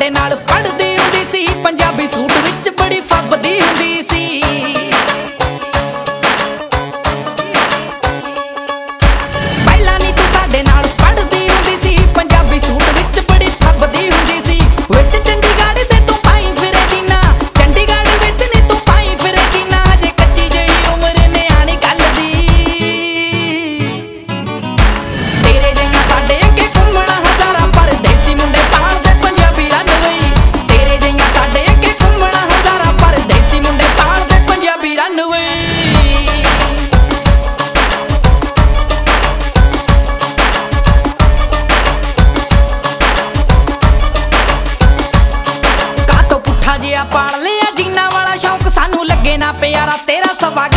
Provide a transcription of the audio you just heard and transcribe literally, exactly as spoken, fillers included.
ਸਾਡੇ ਨਾਲ ਪੜ੍ਹਦੀ ਹੁੰਦੀ ਸੀ, ਪੰਜਾਬੀ ਸੂਟ ਵਿੱਚ ਬੜੀ ਫੱਬਦੀ ਹੁੰਦੀ ਸੀ। ਪਹਿਲਾਂ ਨੀ ਤੂੰ ਸਾਡੇ ਨਾਲ ਪੜ੍ਹਦੀ ਹੁੰਦੀ ਸੀ, ਪੰਜਾਬੀ ਸੂਟ ਵਿੱਚ ਬੜੀ ਫੱਬਦੀ ਹੁੰਦੀ ਸੀ। ਵਿੱਚ ਚੰਡੀਗੜ੍ਹ ਤੇ ਤੂੰ ਪਾਈ ਫਿਰੇ ਜੀਨਾ, ਚੰਡੀਗੜ੍ਹ ਵਿੱਚ ਨੀ ਤੂੰ ਪਾਈ ਫਿਰੇ ਜੀਨਾ, ਅਜੇ ਕੱਚੀ ਜਿਹੀ ਉਮਰ ਨਿਆਣੀ ਗੱਲ ਦੀ। ਤੇਰੇ ਜਿਹੀਆਂ ਸਾਡੇ ਅੱਗੇ ਘੁੰਮਣਾ ਹਜ਼ਾਰਾਂ ਪਰਦੇਸੀ ਮੁੰਡੇ ਪਾਲਦੇ ਪੰਜਾਬੀ ਰਨਵਈ। ਤੇਰੇ ਜਿਹੀਆਂ ਸਾਡੇ ਅੱਗੇ ਘੁੰਮਣਾ ਹਜ਼ਾਰਾਂ ਪਰਦੇਸੀ ਮੁੰਡੇ ਪਾਲਦੇ ਪੰਜਾਬੀ ਰਨਵਈ। ਕਾਤੋਂ ਪੁੱਠਾ ਜਿਹਾ ਪਾਲ ਲਿਆ ਜੀਨਾ ਵਾਲਾ ਸ਼ੌਂਕ, ਸਾਨੂੰ ਲੱਗੇ ਨਾ ਪਿਆਰਾ ਤੇਰਾ ਸਵਾ